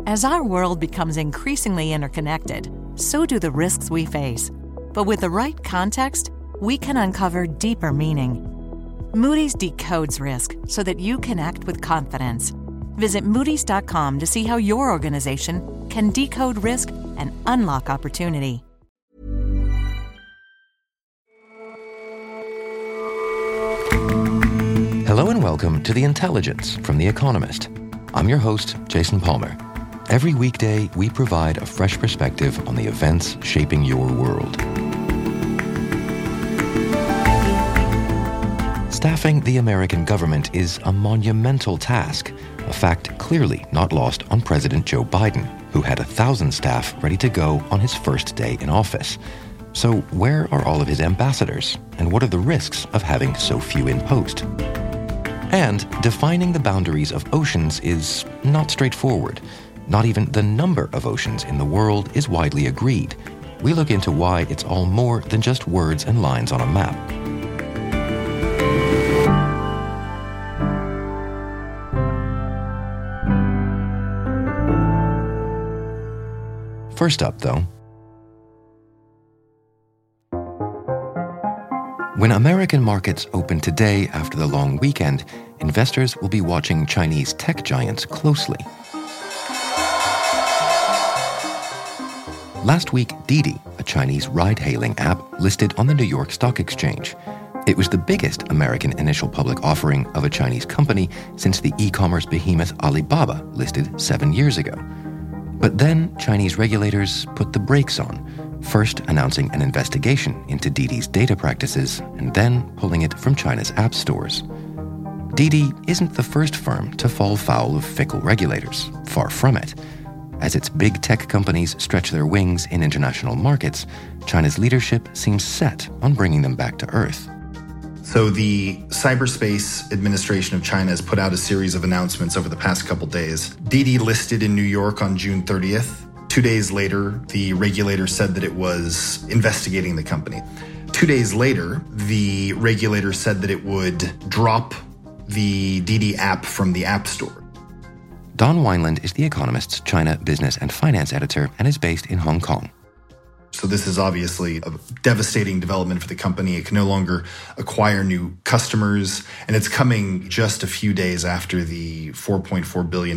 As our world becomes increasingly interconnected, so do the risks we face. But with the right context, we can uncover deeper meaning. Moody's decodes risk so that you can act with confidence. Visit Moody's.com to see how your organization can decode risk and unlock opportunity. Hello and welcome to The Intelligence from The Economist. I'm your host, Jason Palmer. Every weekday, we provide a fresh perspective on the events shaping your world. Staffing the American government is a monumental task, a fact clearly not lost on President Joe Biden, who had 1,000 staff ready to go on his first day in office. So where are all of his ambassadors, and what are the risks of having so few in post? And defining the boundaries of oceans is not straightforward. Not even the number of oceans in the world is widely agreed. We look into why it's all more than just words and lines on a map. First up, though, when American markets open today after the long weekend, investors will be watching Chinese tech giants closely. Last week, Didi, a Chinese ride-hailing app, listed on the New York Stock Exchange. It was the biggest American initial public offering of a Chinese company since the e-commerce behemoth Alibaba listed 7 years ago. But then Chinese regulators put the brakes on, first announcing an investigation into Didi's data practices and then pulling it from China's app stores. Didi isn't the first firm to fall foul of fickle regulators, far from it. As its big tech companies stretch their wings in international markets, China's leadership seems set on bringing them back to earth. So the Cyberspace Administration of China has put out a series of announcements over the past couple days. Didi listed in New York on June 30th. 2 days later, the regulator said that it was investigating the company. 2 days later, the regulator said that it would drop the Didi app from the App Store. Don Wineland is The Economist's China business and finance editor and is based in Hong Kong. So this is obviously a devastating development for the company. It can no longer acquire new customers, and it's coming just a few days after the $4.4 billion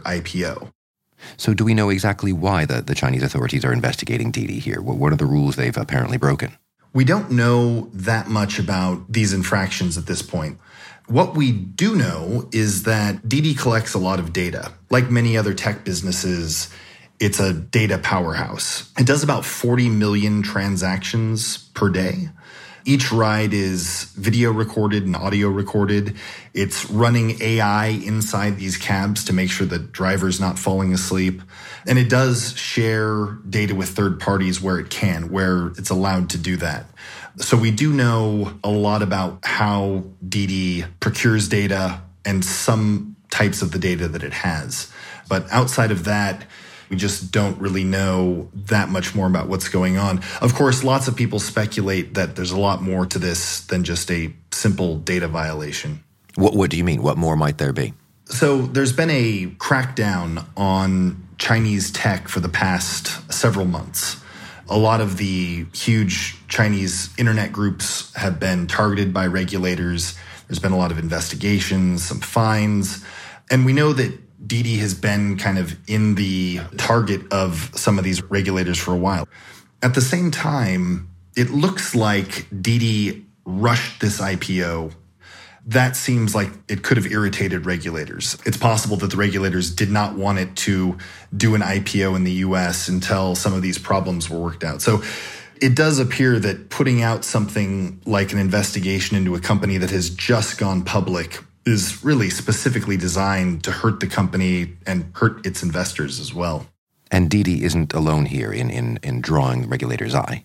IPO. So do we know exactly why the Chinese authorities are investigating Didi here? What are the rules they've apparently broken? We don't know that much about these infractions at this point. What we do know is that Didi collects a lot of data. Like many other tech businesses, it's a data powerhouse. It does about 40 million transactions per day. Each ride is video recorded and audio recorded. It's running AI inside these cabs to make sure the driver's not falling asleep. And it does share data with third parties where it can, where it's allowed to do that. So we do know a lot about how Didi procures data and some types of the data that it has. But outside of that, we just don't really know that much more about what's going on. Of course, lots of people speculate that there's a lot more to this than just a simple data violation. What do you mean? What more might there be? So there's been a crackdown on Chinese tech for the past several months. A lot of the huge Chinese internet groups have been targeted by regulators. There's been a lot of investigations, some fines. And we know that Didi has been kind of in the target of some of these regulators for a while. At the same time, it looks like Didi rushed this IPO. That seems like it could have irritated regulators. It's possible that the regulators did not want it to do an IPO in the US until some of these problems were worked out. So it does appear that putting out something like an investigation into a company that has just gone public is really specifically designed to hurt the company and hurt its investors as well. And Didi isn't alone here in drawing the regulator's eye.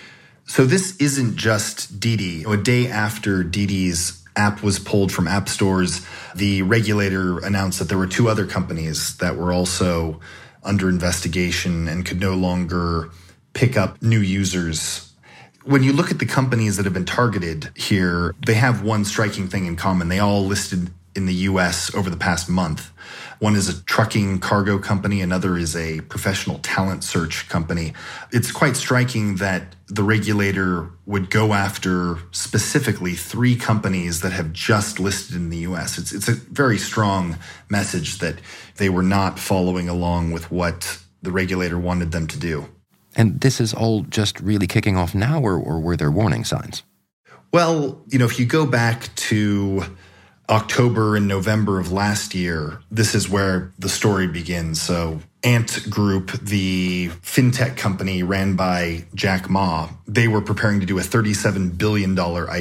So this isn't just Didi. A day after Didi's app was pulled from app stores, the regulator announced that there were two other companies that were also under investigation and could no longer pick up new users. When you look at the companies that have been targeted here, they have one striking thing in common. They all listed in the US over the past month. One is a trucking cargo company. Another is a professional talent search company. It's quite striking that the regulator would go after specifically 3 companies that have just listed in the U.S. It's a very strong message that they were not following along with what the regulator wanted them to do. And this is all just really kicking off now, or were there warning signs? Well, if you go back to October and November of last year, this is where the story begins. So Ant Group, the fintech company ran by Jack Ma, they were preparing to do a $37 billion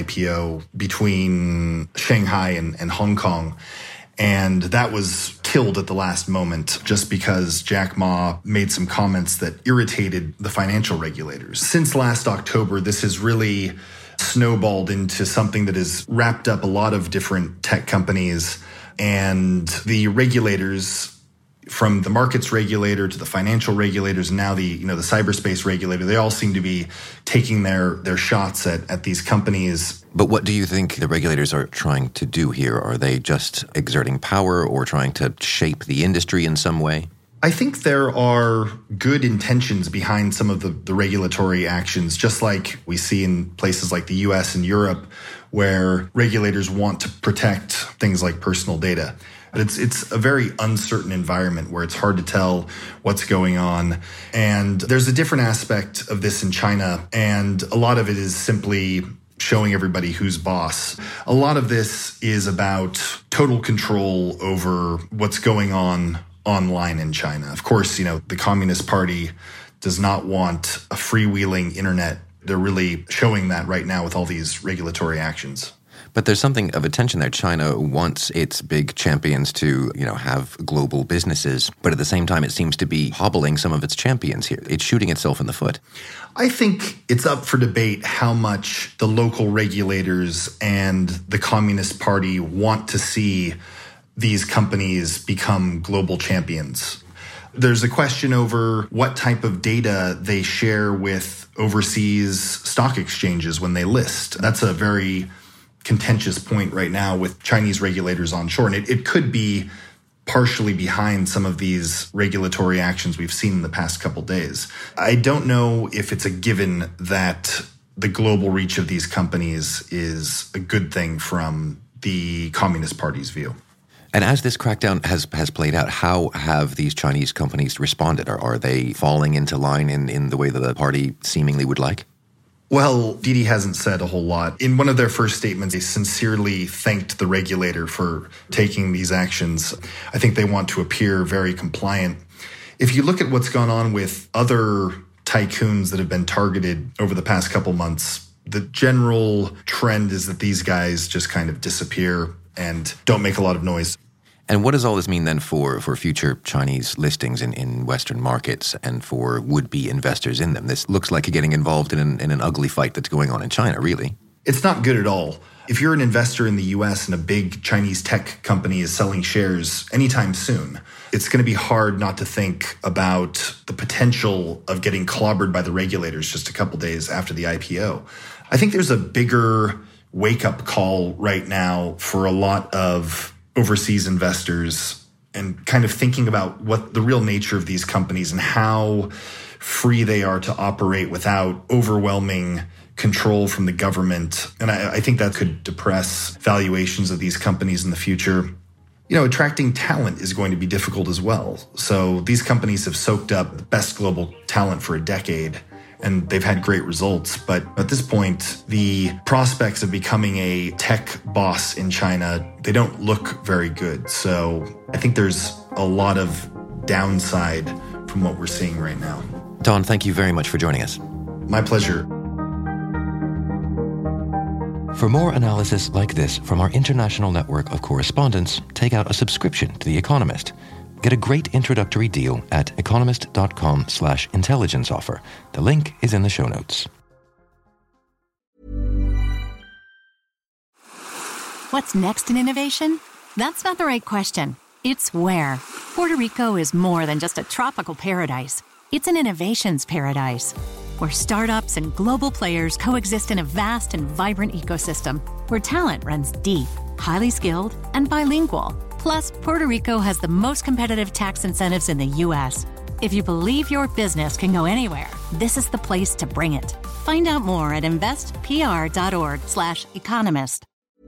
IPO between Shanghai and Hong Kong. And that was killed at the last moment just because Jack Ma made some comments that irritated the financial regulators. Since last October, this has really snowballed into something that has wrapped up a lot of different tech companies, and the regulators, from the markets regulator to the financial regulators, and now the cyberspace regulator, they all seem to be taking their shots at these companies. But what do you think the regulators are trying to do here? Are they just exerting power or trying to shape the industry in some way? I think there are good intentions behind some of the regulatory actions, just like we see in places like the US and Europe, where regulators want to protect things like personal data. But it's a very uncertain environment where it's hard to tell what's going on. And there's a different aspect of this in China, and a lot of it is simply showing everybody who's boss. A lot of this is about total control over what's going on online in China. Of course, the Communist Party does not want a freewheeling internet. They're really showing that right now with all these regulatory actions. But there's something of a tension there. China wants its big champions to, have global businesses, but at the same time, it seems to be hobbling some of its champions here. It's shooting itself in the foot. I think it's up for debate how much the local regulators and the Communist Party want to see these companies become global champions. There's a question over what type of data they share with overseas stock exchanges when they list. That's a very contentious point right now with Chinese regulators onshore. And it could be partially behind some of these regulatory actions we've seen in the past couple days. I don't know if it's a given that the global reach of these companies is a good thing from the Communist Party's view. And as this crackdown has played out, how have these Chinese companies responded? Are they falling into line in the way that the party seemingly would like? Well, Didi hasn't said a whole lot. In one of their first statements, they sincerely thanked the regulator for taking these actions. I think they want to appear very compliant. If you look at what's gone on with other tycoons that have been targeted over the past couple months, the general trend is that these guys just kind of disappear and don't make a lot of noise. And what does all this mean then for future Chinese listings in Western markets and for would-be investors in them? This looks like you're getting involved in an ugly fight that's going on in China, really. It's not good at all. If you're an investor in the US and a big Chinese tech company is selling shares anytime soon, it's going to be hard not to think about the potential of getting clobbered by the regulators just a couple days after the IPO. I think there's a bigger wake-up call right now for a lot of overseas investors and kind of thinking about what the real nature of these companies and how free they are to operate without overwhelming control from the government. And I think that could depress valuations of these companies in the future. Attracting talent is going to be difficult as well. So these companies have soaked up the best global talent for a decade, and they've had great results. But at this point, the prospects of becoming a tech boss in China, they don't look very good. So I think there's a lot of downside from what we're seeing right now. Don, thank you very much for joining us. My pleasure. For more analysis like this from our international network of correspondents, take out a subscription to The Economist. Get a great introductory deal at economist.com/intelligence offer. The link is in the show notes. What's next in innovation? That's not the right question. It's where. Puerto Rico is more than just a tropical paradise. It's an innovations paradise, where startups and global players coexist in a vast and vibrant ecosystem, where talent runs deep, highly skilled, and bilingual. Plus, Puerto Rico has the most competitive tax incentives in the U.S. If you believe your business can go anywhere, this is the place to bring it. Find out more at investpr.org/economist.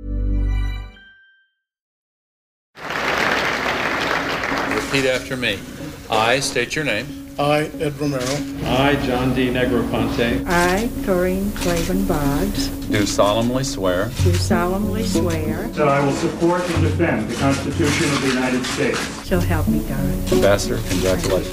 Repeat after me. I state your name. I, Ed Romero. I, John D. Negroponte. I, Doreen Claiborne Boggs. Do solemnly swear. Do solemnly swear. That I will support and defend the Constitution of the United States. So help me God. Ambassador, congratulations.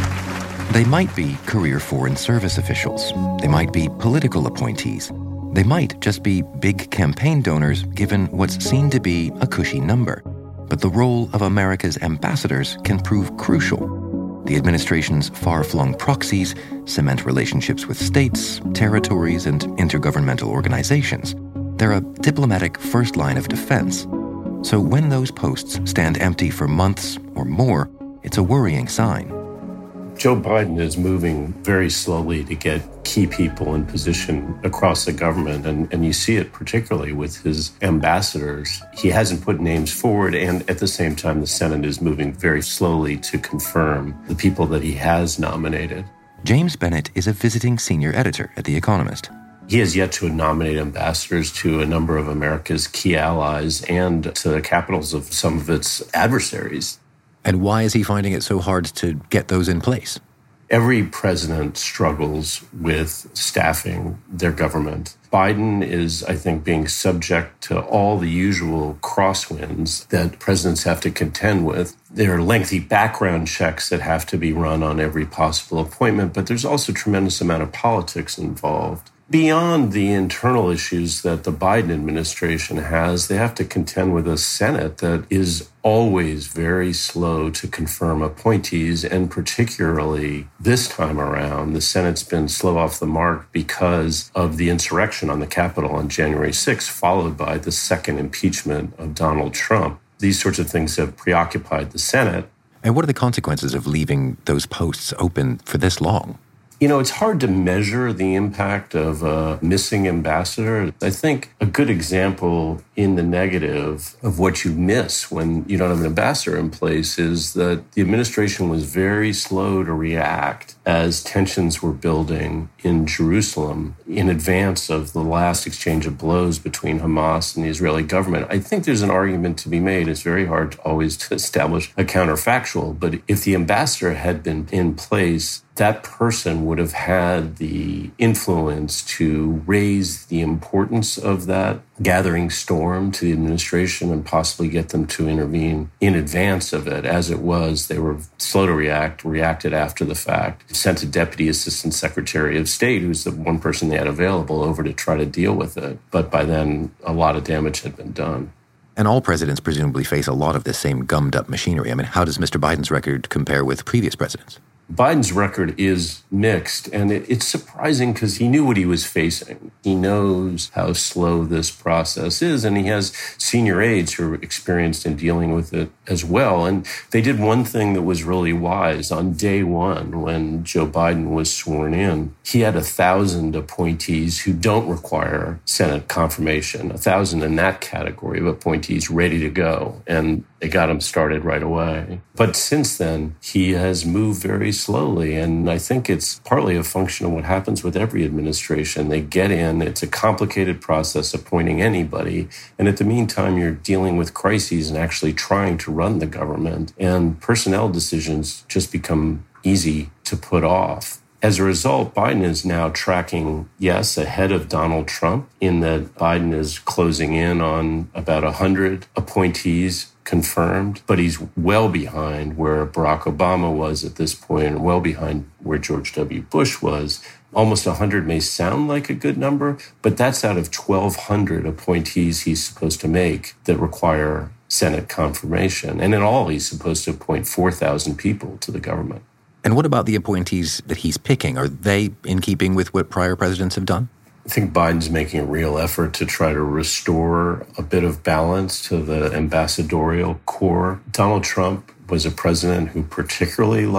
They might be career foreign service officials. They might be political appointees. They might just be big campaign donors given what's seen to be a cushy number. But the role of America's ambassadors can prove crucial. The administration's far-flung proxies cement relationships with states, territories, and intergovernmental organizations. They're a diplomatic first line of defense. So when those posts stand empty for months or more, it's a worrying sign. Joe Biden is moving very slowly to get key people in position across the government, and you see it particularly with his ambassadors. He hasn't put names forward, and at the same time, the Senate is moving very slowly to confirm the people that he has nominated. James Bennett is a visiting senior editor at The Economist. He has yet to nominate ambassadors to a number of America's key allies and to the capitals of some of its adversaries. And why is he finding it so hard to get those in place? Every president struggles with staffing their government. Biden is, I think, being subject to all the usual crosswinds that presidents have to contend with. There are lengthy background checks that have to be run on every possible appointment, but there's also a tremendous amount of politics involved. Beyond the internal issues that the Biden administration has, they have to contend with a Senate that is always very slow to confirm appointees, and particularly this time around, the Senate's been slow off the mark because of the insurrection on the Capitol on January 6th, followed by the second impeachment of Donald Trump. These sorts of things have preoccupied the Senate. And what are the consequences of leaving those posts open for this long? You know, it's hard to measure the impact of a missing ambassador. I think a good example in the negative of what you miss when you don't have an ambassador in place is that the administration was very slow to react as tensions were building in Jerusalem in advance of the last exchange of blows between Hamas and the Israeli government. I think there's an argument to be made. It's very hard always to establish a counterfactual, but if the ambassador had been in place, that person would have had the influence to raise the importance of that gathering storm to the administration and possibly get them to intervene in advance of it. As it was, they were slow to react, reacted after the fact, sent a deputy assistant secretary of state, who's the one person they had available, over to try to deal with it. But by then, a lot of damage had been done. And all presidents presumably face a lot of this same gummed-up machinery. I mean, how does Mr. Biden's record compare with previous presidents? Biden's record is mixed, and it's surprising because he knew what he was facing. He knows how slow this process is, and he has senior aides who are experienced in dealing with it as well. And they did one thing that was really wise. On day one, when Joe Biden was sworn in, he had 1,000 appointees who don't require Senate confirmation, 1,000 in that category of appointees ready to go, and they got him started right away. But since then, he has moved very slowly, and I think it's partly a function of what happens with every administration. They get in, it's a complicated process appointing anybody, and at the meantime, you're dealing with crises and actually trying to run the government, and personnel decisions just become easy to put off. As a result, Biden is now tracking, yes, ahead of Donald Trump in that Biden is closing in on about 100 appointees confirmed, but he's well behind where Barack Obama was at this point and well behind where George W. Bush was. Almost 100 may sound like a good number, but that's out of 1,200 appointees he's supposed to make that require Senate confirmation. And in all, he's supposed to appoint 4,000 people to the government. And what about the appointees that he's picking? Are they in keeping with what prior presidents have done? I think Biden's making a real effort to try to restore a bit of balance to the ambassadorial corps. Donald Trump was a president who particularly liked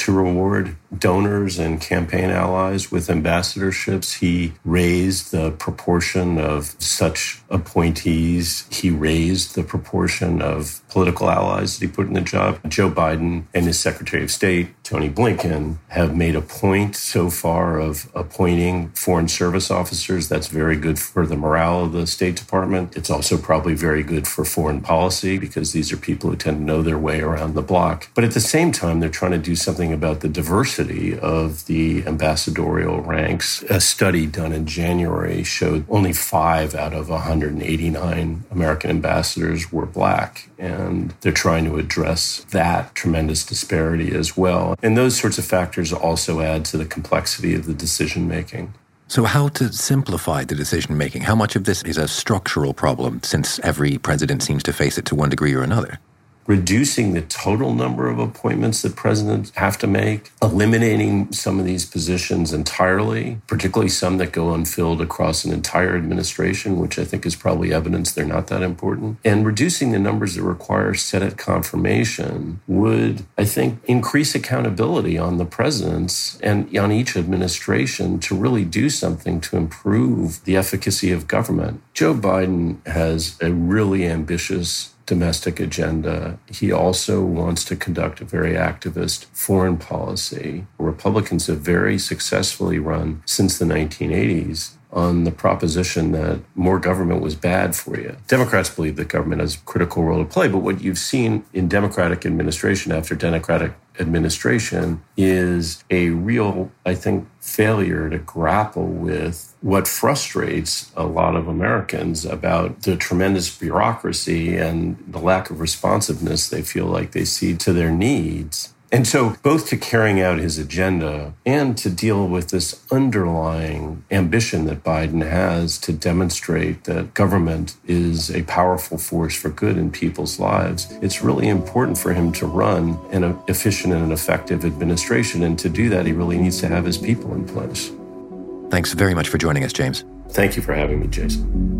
to reward donors and campaign allies with ambassadorships. He raised the proportion of such appointees. He raised the proportion of political allies that he put in the job. Joe Biden and his Secretary of State, Tony Blinken, have made a point so far of appointing foreign service officers. That's very good for the morale of the State Department. It's also probably very good for foreign policy because these are people who tend to know their way around the block. But at the same time, they're trying to do something about the diversity of the ambassadorial ranks. A study done in January showed only 5 out of 189 American ambassadors were Black. And they're trying to address that tremendous disparity as well. And those sorts of factors also add to the complexity of the decision-making. So how to simplify the decision-making? How much of this is a structural problem, since every president seems to face it to one degree or another? Reducing the total number of appointments that presidents have to make, eliminating some of these positions entirely, particularly some that go unfilled across an entire administration, which I think is probably evidence they're not that important, and reducing the numbers that require Senate confirmation would, I think, increase accountability on the presidents and on each administration to really do something to improve the efficacy of government. Joe Biden has a really ambitious domestic agenda. He also wants to conduct a very activist foreign policy. Republicans have very successfully run since the 1980s on the proposition that more government was bad for you. Democrats believe that government has a critical role to play, but what you've seen in Democratic administration after Democratic administration is a real, I think, failure to grapple with what frustrates a lot of Americans about the tremendous bureaucracy and the lack of responsiveness they feel like they see to their needs. And so both to carrying out his agenda and to deal with this underlying ambition that Biden has to demonstrate that government is a powerful force for good in people's lives, it's really important for him to run an efficient and effective administration. And to do that, he really needs to have his people in place. Thanks very much for joining us, James. Thank you for having me, Jason.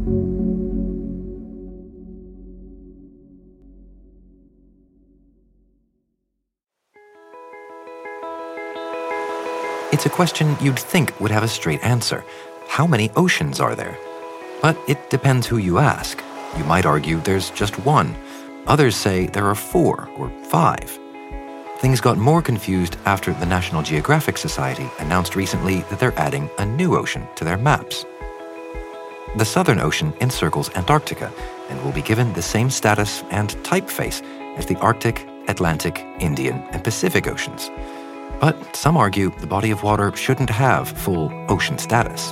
It's a question you'd think would have a straight answer. How many oceans are there? But it depends who you ask. You might argue there's just one. Others say there are 4 or 5. Things got more confused after the National Geographic Society announced recently that they're adding a new ocean to their maps. The Southern Ocean encircles Antarctica and will be given the same status and typeface as the Arctic, Atlantic, Indian, and Pacific Oceans. But some argue the body of water shouldn't have full ocean status.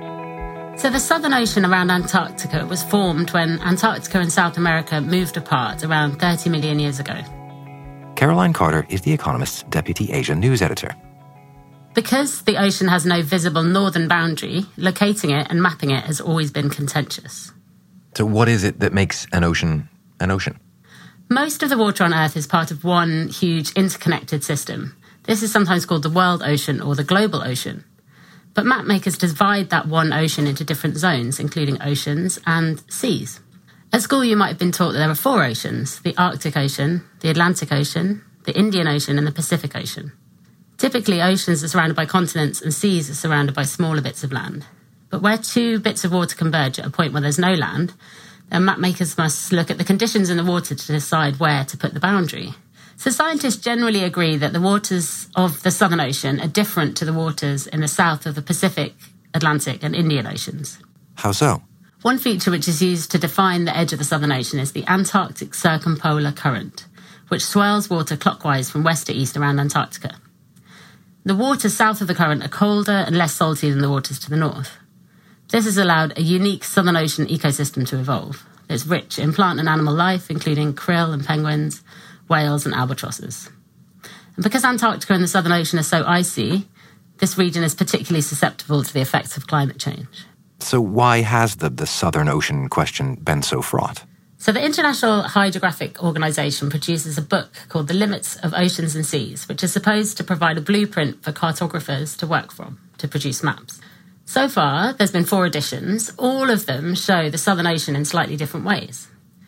So the Southern Ocean around Antarctica was formed when Antarctica and South America moved apart around 30 million years ago. Caroline Carter is The Economist's deputy Asia news editor. Because the ocean has no visible northern boundary, locating it and mapping it has always been contentious. So what is it that makes an ocean an ocean? Most of the water on Earth is part of one huge interconnected system. This is sometimes called the world ocean or the global ocean. But map makers divide that one ocean into different zones, including oceans and seas. At school, you might have been taught that there are 4 oceans: the Arctic Ocean, the Atlantic Ocean, the Indian Ocean, and the Pacific Ocean. Typically, oceans are surrounded by continents and seas are surrounded by smaller bits of land. But where 2 bits of water converge at a point where there's no land, then map makers must look at the conditions in the water to decide where to put the boundary. So scientists generally agree that the waters of the Southern Ocean are different to the waters in the south of the Pacific, Atlantic, and Indian Oceans. How so? One feature which is used to define the edge of the Southern Ocean is the Antarctic Circumpolar Current, which swirls water clockwise from west to east around Antarctica. The waters south of the current are colder and less salty than the waters to the north. This has allowed a unique Southern Ocean ecosystem to evolve. It's rich in plant and animal life, including krill and penguins, whales and albatrosses. And because Antarctica and the Southern Ocean are so icy, this region is particularly susceptible to the effects of climate change. So why has the Southern Ocean question been so fraught? So the International Hydrographic Organization produces a book called The Limits of Oceans and Seas, which is supposed to provide a blueprint for cartographers to work from to produce maps. So far, there's been 4 editions. All of them show the Southern Ocean in slightly different ways.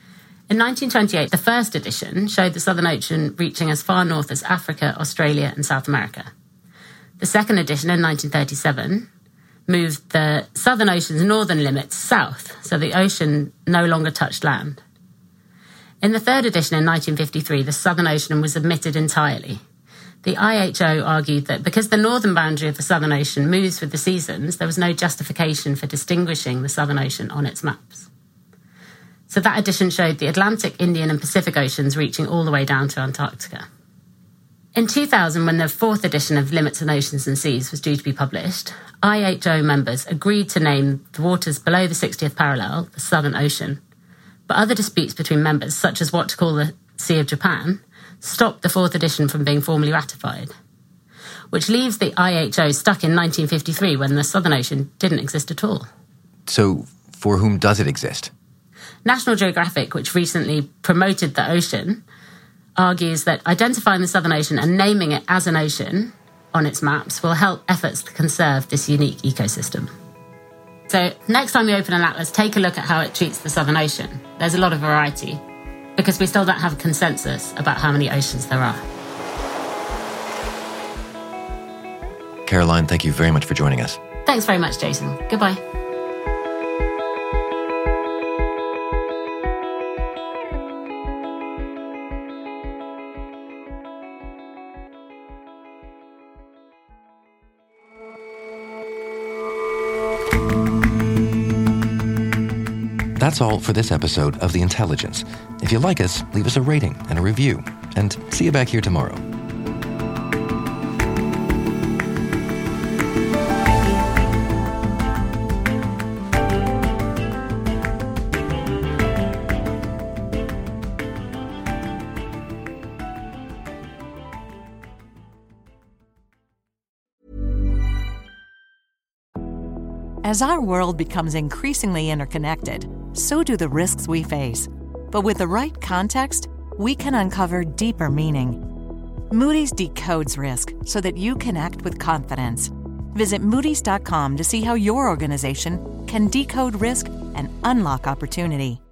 In 1928, the first edition showed the Southern Ocean reaching as far north as Africa, Australia, and South America. The second edition in 1937 moved the Southern Ocean's northern limits south, so the ocean no longer touched land. In the third edition in 1953, the Southern Ocean was omitted entirely. The IHO argued that because the northern boundary of the Southern Ocean moves with the seasons, there was no justification for distinguishing the Southern Ocean on its maps. So that edition showed the Atlantic, Indian and Pacific Oceans reaching all the way down to Antarctica. In 2000, when the fourth edition of Limits on Oceans and Seas was due to be published, IHO members agreed to name the waters below the 60th parallel the Southern Ocean. But other disputes between members, such as what to call the Sea of Japan, stopped the fourth edition from being formally ratified, which leaves the IHO stuck in 1953 when the Southern Ocean didn't exist at all. So, for whom does it exist? National Geographic, which recently promoted the ocean, argues that identifying the Southern Ocean and naming it as an ocean on its maps will help efforts to conserve this unique ecosystem. So next time you open an atlas, take a look at how it treats the Southern Ocean. There's a lot of variety, because we still don't have a consensus about how many oceans there are. Caroline, thank you very much for joining us. Thanks very much, Jason. Goodbye. That's all for this episode of The Intelligence. If you like us, leave us a rating and a review. And see you back here tomorrow. As our world becomes increasingly interconnected, so do the risks we face. But with the right context, we can uncover deeper meaning. Moody's decodes risk so that you can act with confidence. Visit Moody's.com to see how your organization can decode risk and unlock opportunity.